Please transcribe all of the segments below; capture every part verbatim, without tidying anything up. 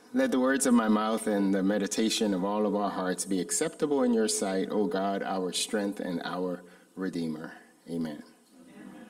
Let the words of my mouth and the meditation of all of our hearts be acceptable in your sight, O God, our strength and our Redeemer. Amen. Amen.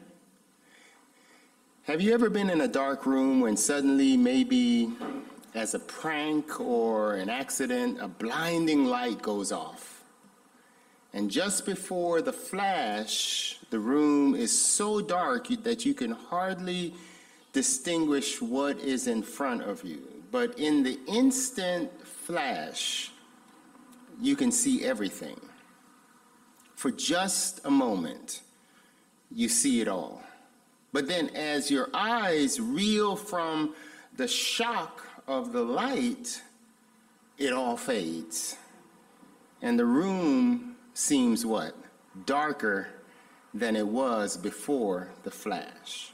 Have you ever been in a dark room when suddenly, maybe as a prank or an accident, a blinding light goes off? And just before the flash, the room is so dark that you can hardly distinguish what is in front of you. But in the instant flash, you can see everything. For just a moment, you see it all. But then as your eyes reel from the shock of the light, it all fades. And the room seems what? Darker than it was before the flash.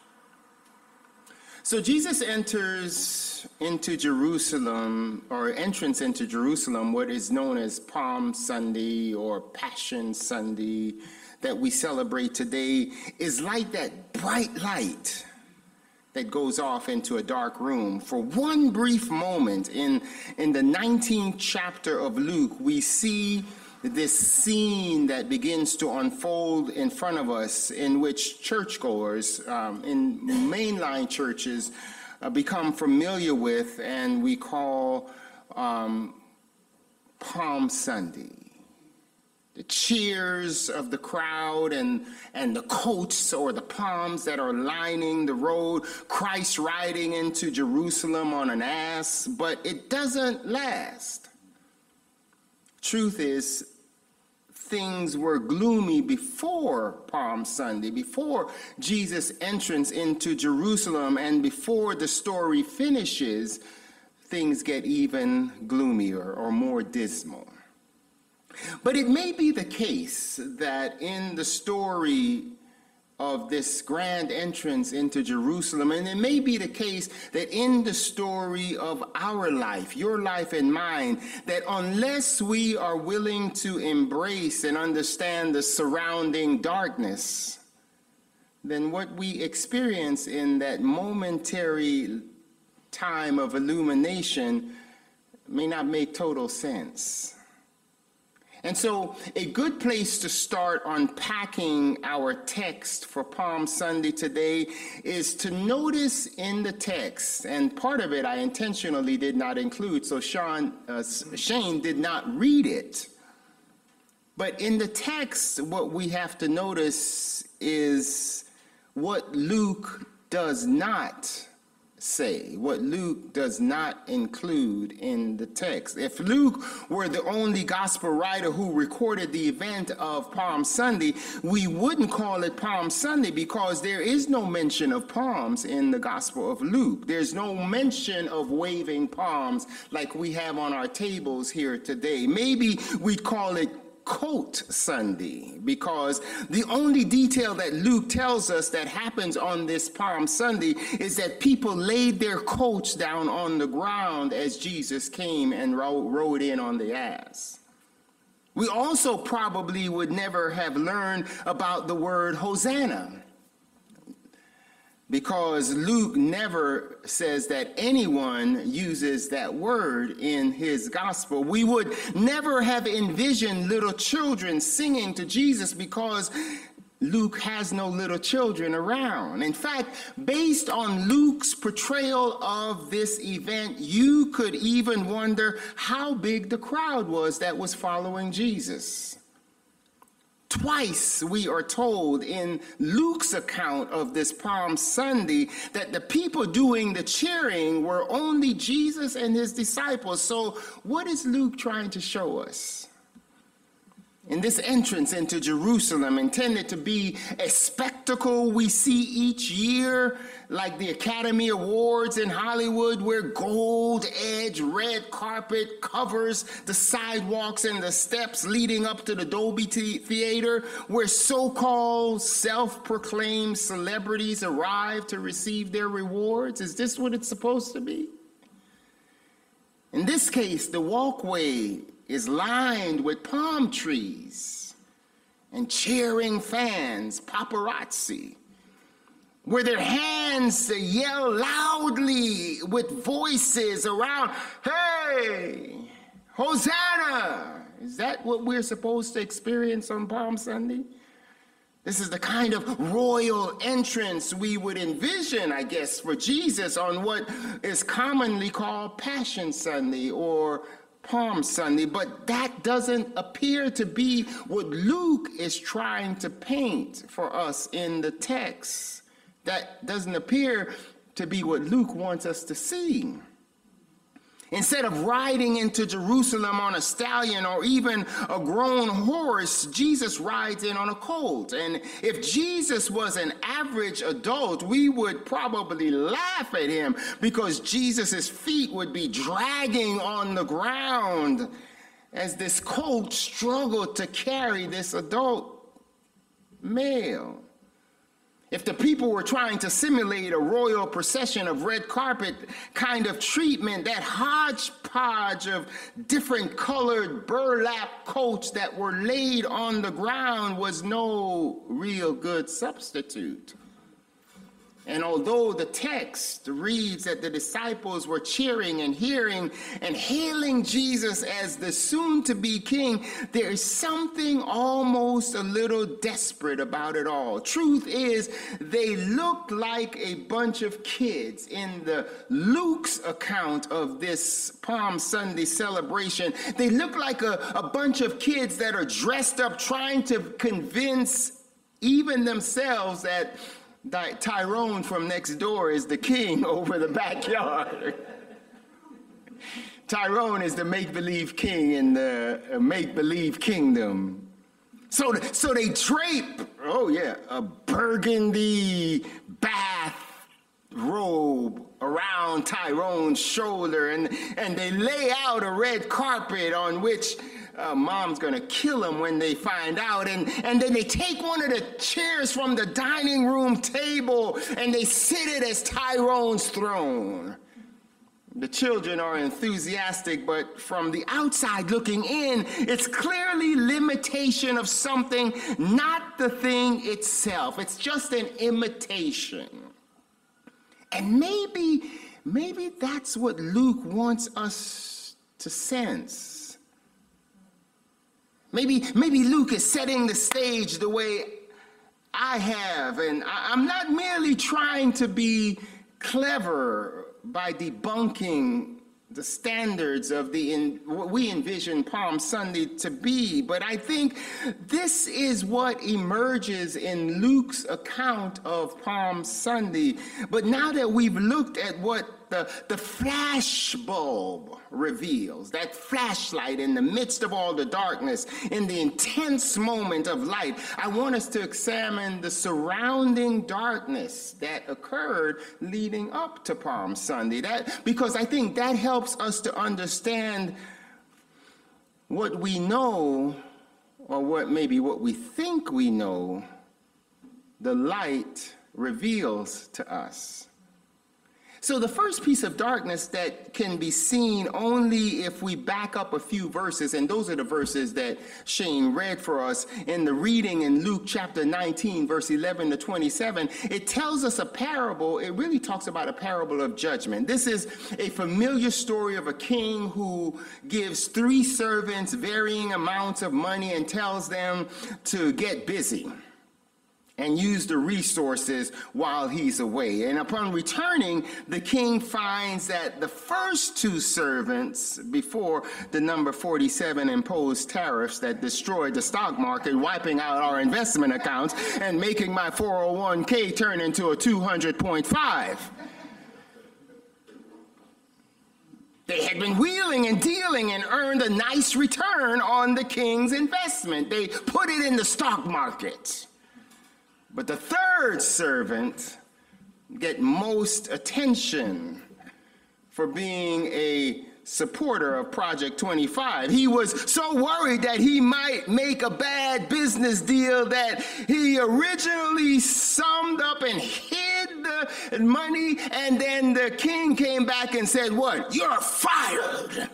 So Jesus enters into Jerusalem, or entrance into Jerusalem, what is known as Palm Sunday or Passion Sunday that we celebrate today, is like that bright light that goes off into a dark room. For one brief moment in, in the nineteenth chapter of Luke, we see this scene that begins to unfold in front of us, in which churchgoers um, in mainline churches uh, become familiar with, and we call um, Palm Sunday. The cheers of the crowd and, and the coats or the palms that are lining the road, Christ riding into Jerusalem on an ass, but it doesn't last. Truth is, things were gloomy before Palm Sunday, before Jesus' entrance into Jerusalem, and before the story finishes, things get even gloomier or more dismal. But it may be the case that in the story of this grand entrance into Jerusalem, and it may be the case that in the story of our life, your life and mine, that unless we are willing to embrace and understand the surrounding darkness, then what we experience in that momentary time of illumination may not make total sense. And so a good place to start unpacking our text for Palm Sunday today is to notice in the text, and part of it I intentionally did not include, so Sean, uh, Shane did not read it. But in the text, what we have to notice is what Luke does not say, what Luke does not include in the text. If Luke were the only gospel writer who recorded the event of Palm Sunday, we wouldn't call it Palm Sunday because there is no mention of palms in the Gospel of Luke. There's no mention of waving palms like we have on our tables here today. Maybe we'd call it Coat Sunday, because the only detail that Luke tells us that happens on this Palm Sunday is that people laid their coats down on the ground as Jesus came and ro- rode in on the ass. We also probably would never have learned about the word Hosanna, because Luke never says that anyone uses that word in his gospel. We would never have envisioned little children singing to Jesus because Luke has no little children around. In fact, based on Luke's portrayal of this event, you could even wonder how big the crowd was that was following Jesus. Twice we are told in Luke's account of this Palm Sunday that the people doing the cheering were only Jesus and his disciples. So what is Luke trying to show us? In this entrance into Jerusalem, intended to be a spectacle we see each year, like the Academy Awards in Hollywood, where gold-edged red carpet covers the sidewalks and the steps leading up to the Dolby Theater, where so-called self-proclaimed celebrities arrive to receive their rewards? Is this what it's supposed to be? In this case, the walkway is lined with palm trees and cheering fans, paparazzi. where their hands yell loudly with voices around, hey, Hosanna. Is that what we're supposed to experience on Palm Sunday? This is the kind of royal entrance we would envision, I guess, for Jesus on what is commonly called Passion Sunday or Palm Sunday. But that doesn't appear to be what Luke is trying to paint for us in the text. That doesn't appear to be what Luke wants us to see. Instead of riding into Jerusalem on a stallion or even a grown horse, Jesus rides in on a colt. And if Jesus was an average adult, we would probably laugh at him because Jesus' feet would be dragging on the ground as this colt struggled to carry this adult male. If the people were trying to simulate a royal procession of red carpet kind of treatment, that hodgepodge of different colored burlap coats that were laid on the ground was no real good substitute. And although the text reads that the disciples were cheering and hearing and hailing Jesus as the soon-to-be king, there is something almost a little desperate about it all. Truth is, they looked like a bunch of kids. In the Luke's account of this Palm Sunday celebration, they look like a, a bunch of kids that are dressed up trying to convince even themselves that Tyrone from next door is the king over the backyard. Tyrone is the make-believe king in the make-believe kingdom. So, so they drape, oh yeah, a burgundy bath robe around Tyrone's shoulder, and, and they lay out a red carpet on which Uh, mom's gonna kill him when they find out. And, and then they take one of the chairs from the dining room table and they sit it as Tyrone's throne. The children are enthusiastic, but from the outside looking in, it's clearly limitation of something, not the thing itself. It's just an imitation. And maybe, maybe that's what Luke wants us to sense. Maybe, maybe Luke is setting the stage the way I have, and I'm not merely trying to be clever by debunking the standards of the in, what we envision Palm Sunday to be, but I think this is what emerges in Luke's account of Palm Sunday. But now that we've looked at what the, the flash bulb reveals, that flashlight in the midst of all the darkness, in the intense moment of light, I want us to examine the surrounding darkness that occurred leading up to Palm Sunday. That, because I think that helps us to understand what we know, or what maybe what we think we know, the light reveals to us. So the first piece of darkness that can be seen only if we back up a few verses, and those are the verses that Shane read for us in the reading in Luke chapter nineteen, verse eleven to twenty-seven, it tells us a parable. It really talks about a parable of judgment. This is a familiar story of a king who gives three servants varying amounts of money and tells them to get busy and use the resources while he's away. And upon returning, the king finds that the first two servants, before the number forty-seven imposed tariffs that destroyed the stock market, wiping out our investment accounts and making my four oh one k turn into a two hundred point five. They had been wheeling and dealing and earned a nice return on the king's investment. They put it in the stock market. But the third servant get most attention for being a supporter of Project twenty-five. He was so worried that he might make a bad business deal that he originally summed up and hid the money, and then the king came back and said, "What? You're fired."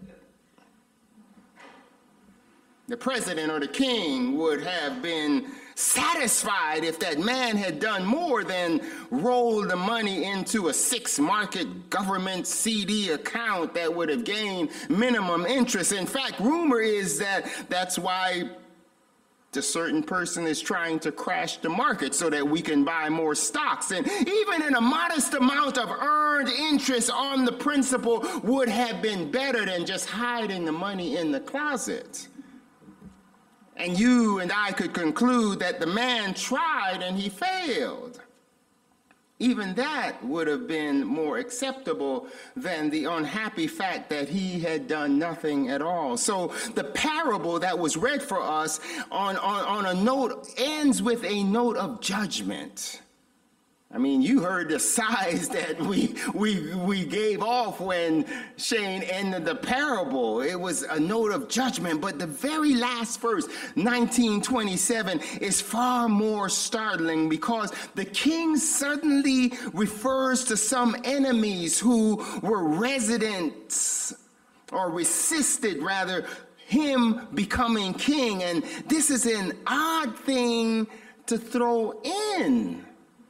The president or the king would have been satisfied if that man had done more than roll the money into a six-market government C D account that would have gained minimum interest. In fact, rumor is that that's why a certain person is trying to crash the market so that we can buy more stocks. And even in a modest amount of earned interest on the principal would have been better than just hiding the money in the closet. And you and I could conclude that the man tried and he failed. Even that would have been more acceptable than the unhappy fact that he had done nothing at all. So the parable that was read for us on, on, on a note ends with a note of judgment. I mean, you heard the sighs that we we we gave off when Shane ended the parable. It was a note of judgment, but the very last verse, nineteen twenty-seven, is far more startling because the king suddenly refers to some enemies who were residents, or resisted rather, him becoming king. And this is an odd thing to throw in.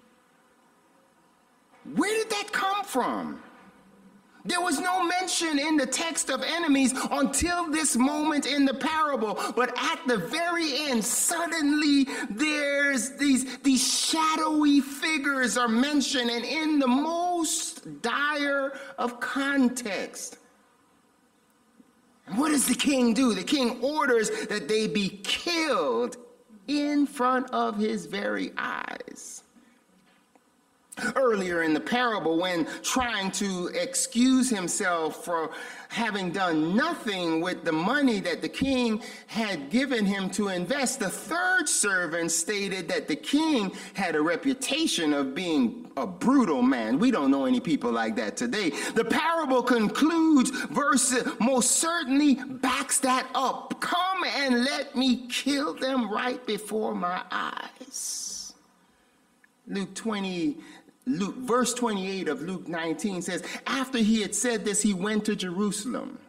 Where did that come from? There was no mention in the text of enemies until this moment in the parable. But at the very end, suddenly there's these, these shadowy figures are mentioned, and in the most dire of context. And what does the king do? The king orders that they be killed in front of his very eyes. Earlier in the parable, when trying to excuse himself for having done nothing with the money that the king had given him to invest, the third servant stated that the king had a reputation of being a brutal man. We don't know any people like that today. The parable concludes, verse most certainly backs that up. Come and let me kill them right before my eyes. Luke twenty. Luke, verse twenty-eight of Luke nineteen says, after he had said this, he went to Jerusalem.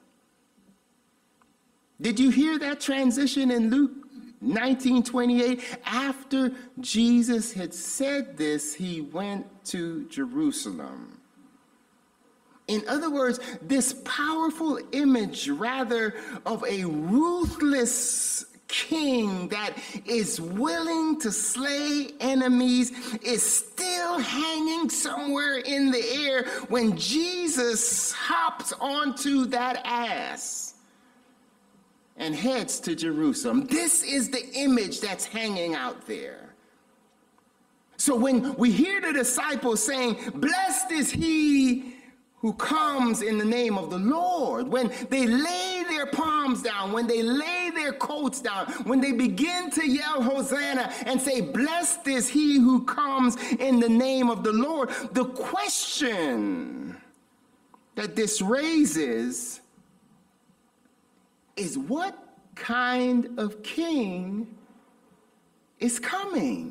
Did you hear that transition in Luke nineteen twenty-eight? After Jesus had said this, he went to Jerusalem. In other words, this powerful image, rather, of a ruthless king that is willing to slay enemies is still hanging somewhere in the air when Jesus hops onto that ass and heads to Jerusalem. This is the image that's hanging out there. So when we hear the disciples saying, blessed is he who comes in the name of the Lord, when they lay their palms down, when they lay their coats down, when they begin to yell Hosanna and say, blessed is he who comes in the name of the Lord, the question that this raises is, what kind of king is coming?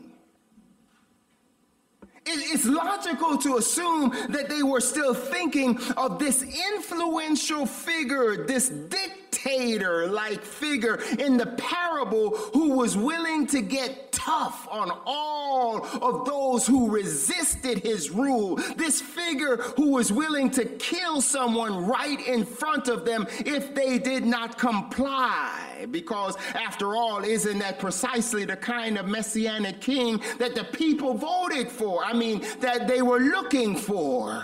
It's logical to assume that they were still thinking of this influential figure, this dictator-like figure in the parable who was willing to get tough on all of those who resisted his rule. This figure who was willing to kill someone right in front of them if they did not comply. Because after all, isn't that precisely the kind of messianic king that the people voted for? I mean, that they were looking for.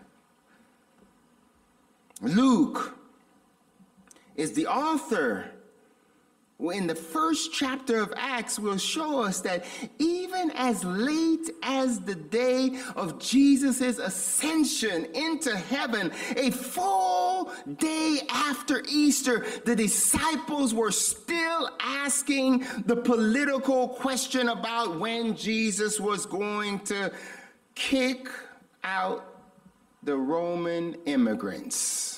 Luke is the author in the first chapter of Acts will show us that even as late as the day of Jesus' ascension into heaven, a full day after Easter, the disciples were still asking the political question about when Jesus was going to kick out the Roman immigrants.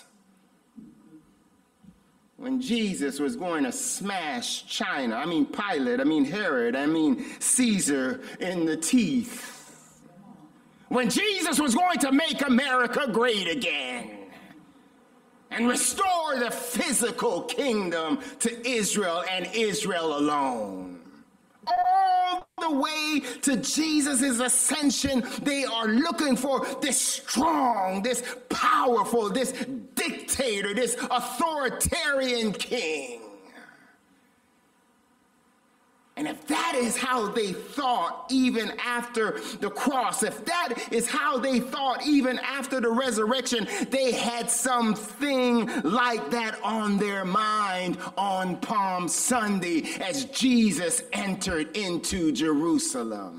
When Jesus was going to smash China, I mean Pilate, I mean Herod, I mean Caesar in the teeth. When Jesus was going to make America great again and restore the physical kingdom to Israel and Israel alone. All the way to Jesus' ascension, they are looking for this strong, this powerful, this dictator, this authoritarian king. And if that is how they thought even after the cross, if that is how they thought even after the resurrection, they had something like that on their mind on Palm Sunday as Jesus entered into Jerusalem.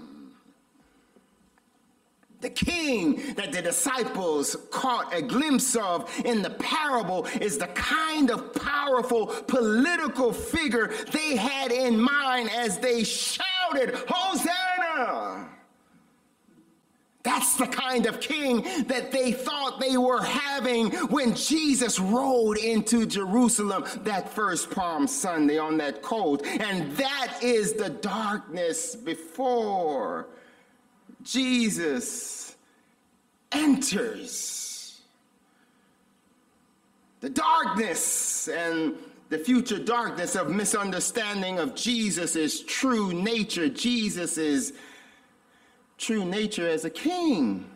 The king that the disciples caught a glimpse of in the parable is the kind of powerful political figure they had in mind as they shouted, "Hosanna!" That's the kind of king that they thought they were having when Jesus rode into Jerusalem that first Palm Sunday on that colt. And that is the darkness before Jesus enters. The darkness and the future darkness of misunderstanding of Jesus' true nature, Jesus' true nature as a king.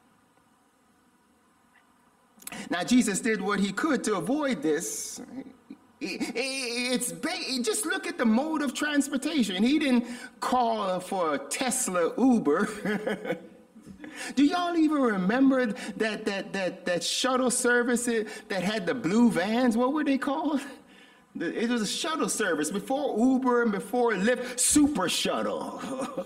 Now, Jesus did what he could to avoid this. It's just look at the mode of transportation. He didn't call for a Tesla Uber. Do y'all even remember that that that that shuttle service that had the blue vans? What were they called? It was a shuttle service before Uber and before Lyft. Super Shuttle.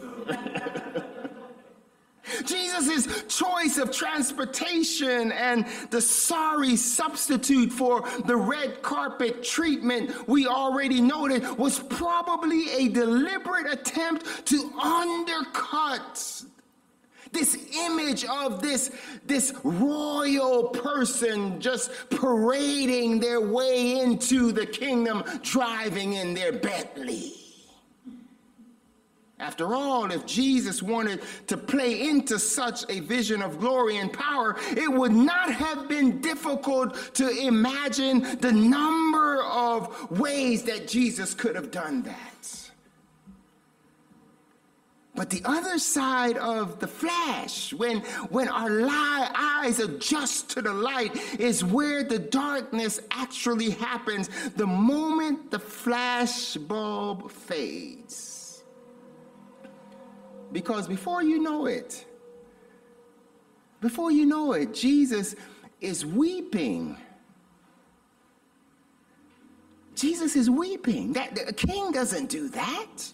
Jesus' choice of transportation and the sorry substitute for the red carpet treatment we already noted was probably a deliberate attempt to undercut this image of this, this royal person just parading their way into the kingdom, driving in their Bentley. After all, if Jesus wanted to play into such a vision of glory and power, it would not have been difficult to imagine the number of ways that Jesus could have done that. But the other side of the flash, when, when our li- eyes adjust to the light, is where the darkness actually happens the moment the flash bulb fades. Because before you know it, before you know it, Jesus is weeping. Jesus is weeping. That, the king doesn't do that.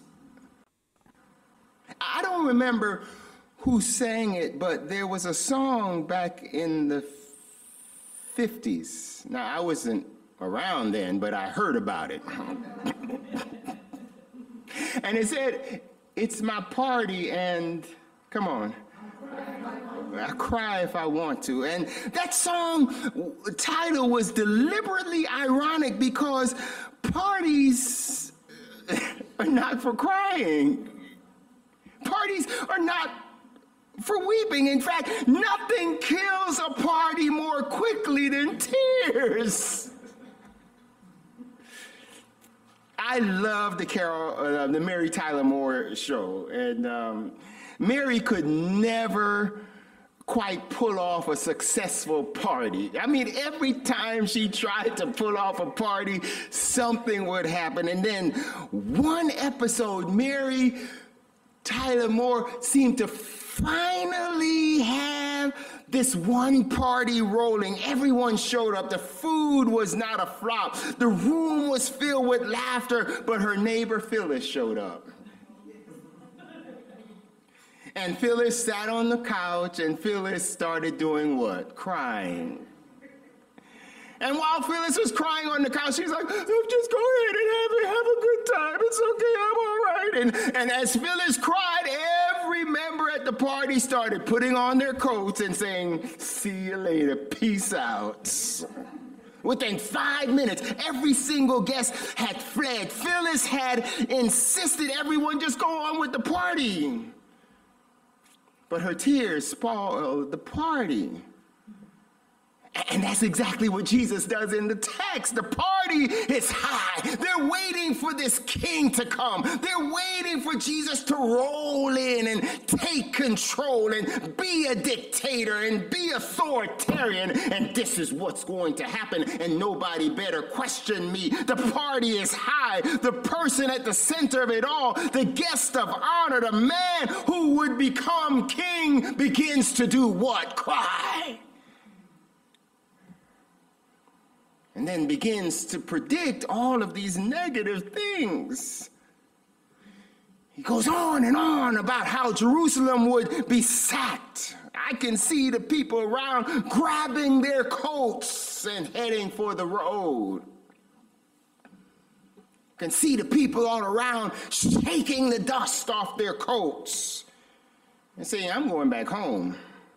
I don't remember who sang it, but there was a song back in the fifties. Now, I wasn't around then, but I heard about it. And it said, "It's my party and," come on, "I cry if I want to." And that song title was deliberately ironic because parties are not for crying. Parties are not for weeping. In fact, nothing kills a party more quickly than tears. I love the Carol, uh, the Mary Tyler Moore show, and um, Mary could never quite pull off a successful party. I mean, every time she tried to pull off a party, something would happen. And then one episode, Mary Tyler Moore seemed to finally have this one party rolling. Everyone showed up. The food was not a flop. The room was filled with laughter, but her neighbor Phyllis showed up. And Phyllis sat on the couch, and Phyllis started doing what? Crying. And while Phyllis was crying on the couch, she's like, "Oh, just go ahead and have, have a good time. It's okay, I'm all right." And, and as Phyllis cried, every member at the party started putting on their coats and saying, "See you later, peace out." Within five minutes, every single guest had fled. Phyllis had insisted everyone just go on with the party. But her tears spoiled the party. And And that's exactly what Jesus does in the text. The party is high. They're waiting for this king to come. They're waiting for Jesus to roll in and take control and be a dictator and be authoritarian. And this is what's going to happen, and nobody better question me. The party is high. The person at the center of it all, the guest of honor, the man who would become king, begins to do what? Cry. And then begins to predict all of these negative things. He goes on and on about how Jerusalem would be sacked. I can see the people around grabbing their coats and heading for the road. I can see the people all around shaking the dust off their coats and saying, I'm going back home.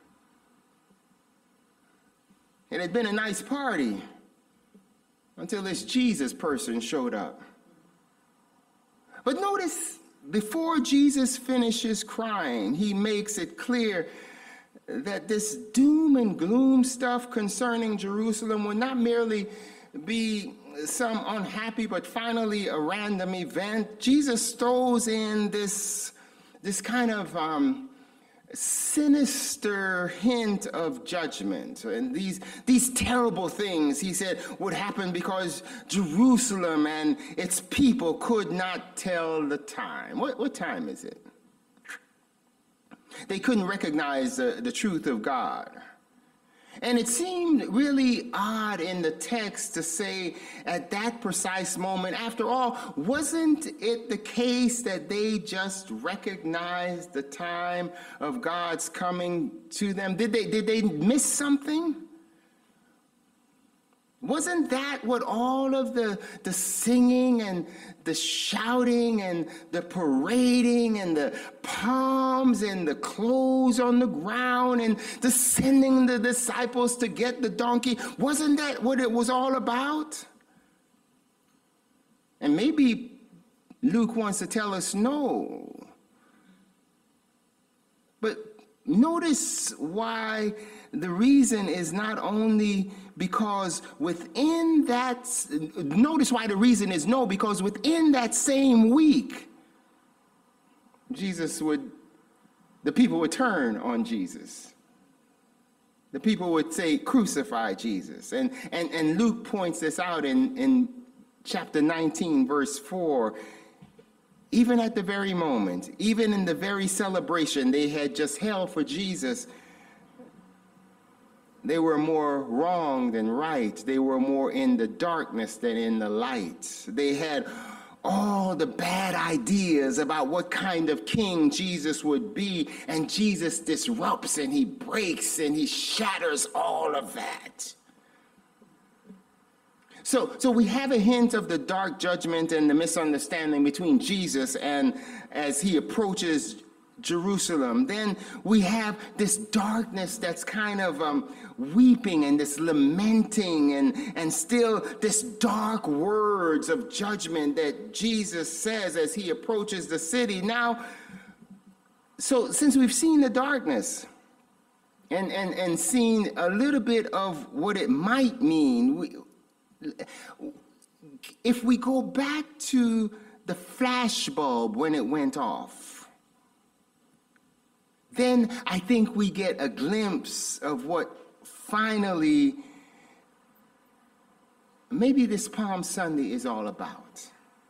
It had been a nice party until this Jesus person showed up. But notice, before Jesus finishes crying, he makes it clear that this doom and gloom stuff concerning Jerusalem will not merely be some unhappy but finally a random event. Jesus throws in this, this kind of um, sinister hint of judgment, and these these terrible things, he said, would happen because Jerusalem and its people could not tell the time. What, what time is it? They couldn't recognize the, the truth of God. And it seemed really odd in the text to say at that precise moment, after all, wasn't it the case that they just recognized the time of God's coming to them? Did they, did they miss something? Wasn't that what all of the, the singing and the shouting and the parading and the palms and the clothes on the ground and the sending the disciples to get the donkey, wasn't that what it was all about? And maybe Luke wants to tell us no. But notice why the reason is not only because within that, notice why the reason is no, because within that same week, Jesus would, the people would turn on Jesus. The people would say, crucify Jesus. And, and, and Luke points this out in, in chapter nineteen, verse four. Even at the very moment, even in the very celebration they had just held for Jesus, they were more wrong than right. They were more in the darkness than in the light. They had all the bad ideas about what kind of king Jesus would be, and Jesus disrupts and he breaks and he shatters all of that. So, so we have a hint of the dark judgment and the misunderstanding between Jesus and as he approaches Jerusalem. Then we have this darkness that's kind of um, weeping and this lamenting and, and still this dark words of judgment that Jesus says as he approaches the city. Now, so since we've seen the darkness and, and, and seen a little bit of what it might mean, we, if we go back to the flashbulb when it went off, then I think we get a glimpse of what finally maybe this Palm Sunday is all about.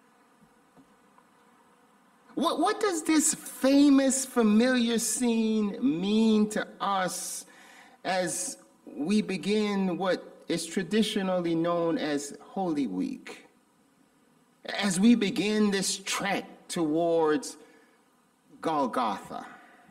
What, what does this famous, familiar scene mean to us as we begin what is traditionally known as Holy Week? As we begin this trek towards Golgotha.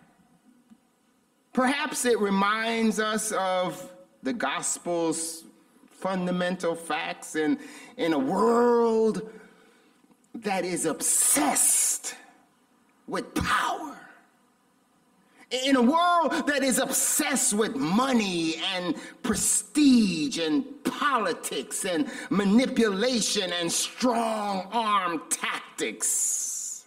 Perhaps it reminds us of the gospel's fundamental facts in, in a world that is obsessed with power. In a world that is obsessed with money and prestige and politics and manipulation and strong arm tactics.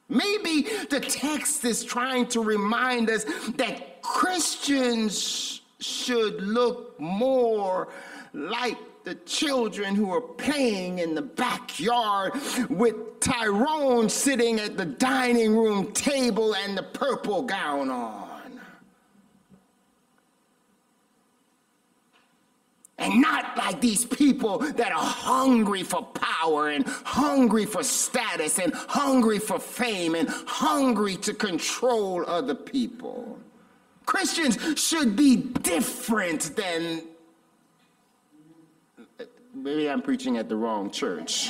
Maybe the text is trying to remind us that Christians should look more like the children who are playing in the backyard with Tyrone sitting at the dining room table and the purple gown on. And not like these people that are hungry for power and hungry for status and hungry for fame and hungry to control other people. Christians should be different than, maybe I'm preaching at the wrong church.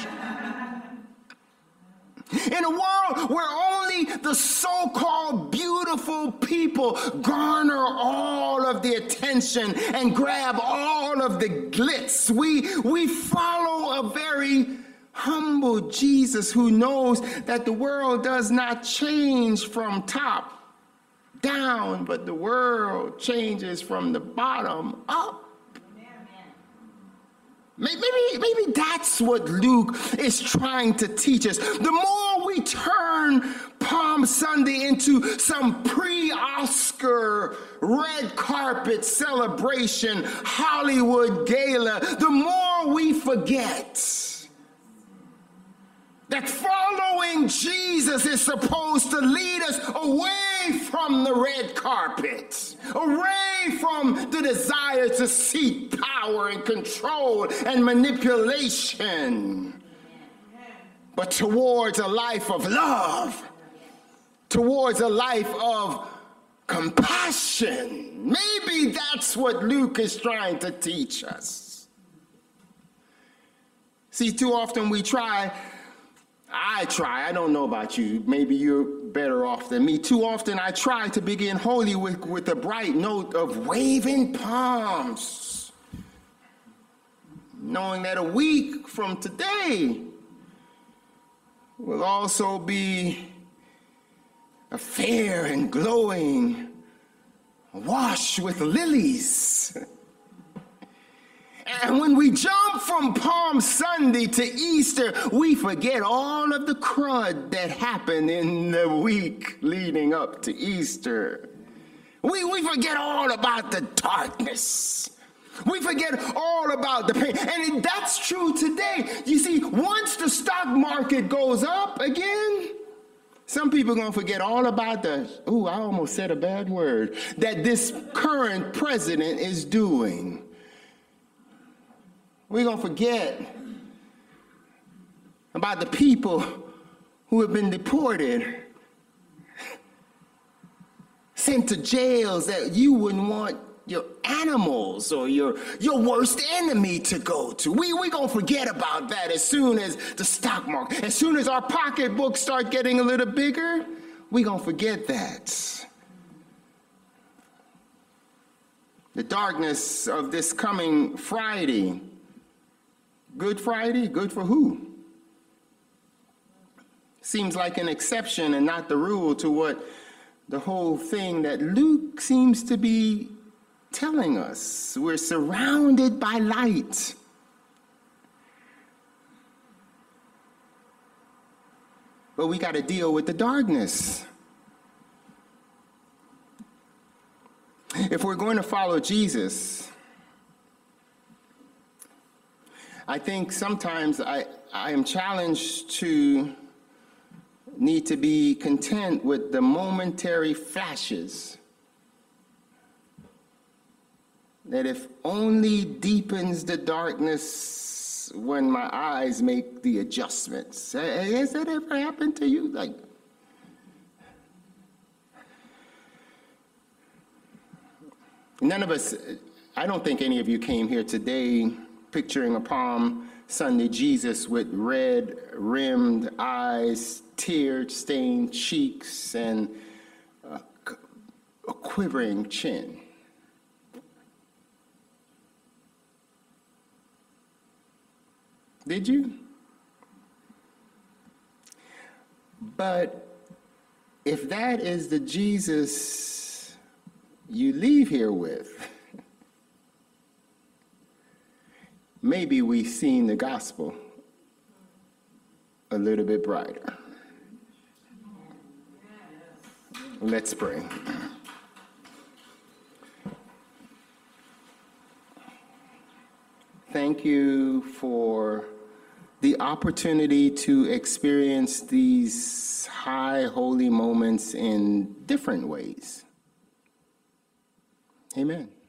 In a world where only the so-called beautiful people garner all of the attention and grab all of the glitz, we, we follow a very humble Jesus who knows that the world does not change from top down, but the world changes from the bottom up. Maybe, maybe that's what Luke is trying to teach us. The more we turn Palm Sunday into some pre-Oscar red carpet celebration Hollywood gala, the more we forget that following Jesus is supposed to lead us away from the red carpet, away from the desire to seek power and control and manipulation, but towards a life of love, towards a life of compassion. Maybe that's what Luke is trying to teach us. See, too often we try I try, I don't know about you, maybe you're better off than me. Too often I try to begin Holy Week with a bright note of waving palms, knowing that a week from today will also be a fair and glowing wash with lilies. And when we jump from Palm Sunday to Easter, we forget all of the crud that happened in the week leading up to Easter. We, we forget all about the darkness. We forget all about the pain. And that's true today. You see, once the stock market goes up again, some people are going to forget all about the, ooh, I almost said a bad word, that this current president is doing. We're going to forget about the people who have been deported, sent to jails that you wouldn't want your animals or your, your worst enemy to go to. We, we're going to forget about that as soon as the stock market, as soon as our pocketbooks start getting a little bigger, we're going to forget that. The darkness of this coming Friday, Good Friday, good for who? Seems like an exception and not the rule to what the whole thing that Luke seems to be telling us. We're surrounded by light. But we got to deal with the darkness. If we're going to follow Jesus, I think sometimes I, I am challenged to need to be content with the momentary flashes that if only deepens the darkness when my eyes make the adjustments. Has that ever happened to you? Like, none of us, I don't think any of you came here today picturing a Palm Sunday Jesus with red-rimmed eyes, tear-stained cheeks, and a, a quivering chin. Did you? But if that is the Jesus you leave here with, maybe we've seen the gospel a little bit brighter. Let's pray. thank you for the opportunity to experience these high holy moments in different ways. Amen.